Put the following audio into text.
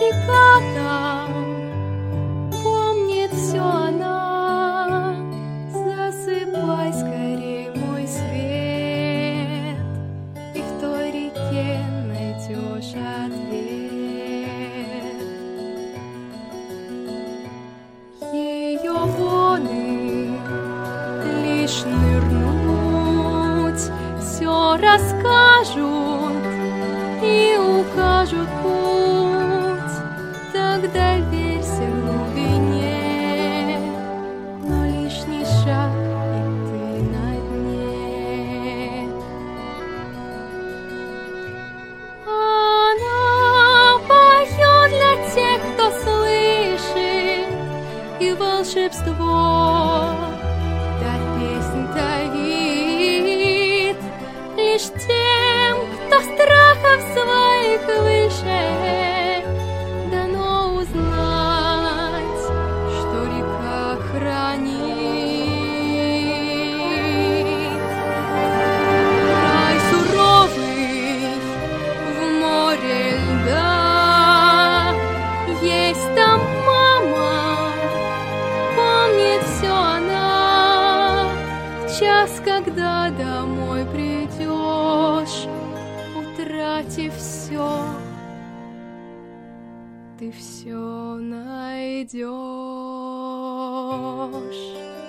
река там, помнит все она. Засыпай скорей, мой свет, и в той реке найдешь ответ. Ее воды лишь нырнуть все расскажут и укажут путь. Так доверься глубине, но лишний шаг, и ты на дне. Она поет для тех, кто слышит, и волшебство дар песнь таит лишь тем, кто страхов своих выше. Дано узнать, что река хранит. Край суровый в море льда, есть там мама, помнит все она. В час, когда домой придешь, утратив все, ты все найдешь.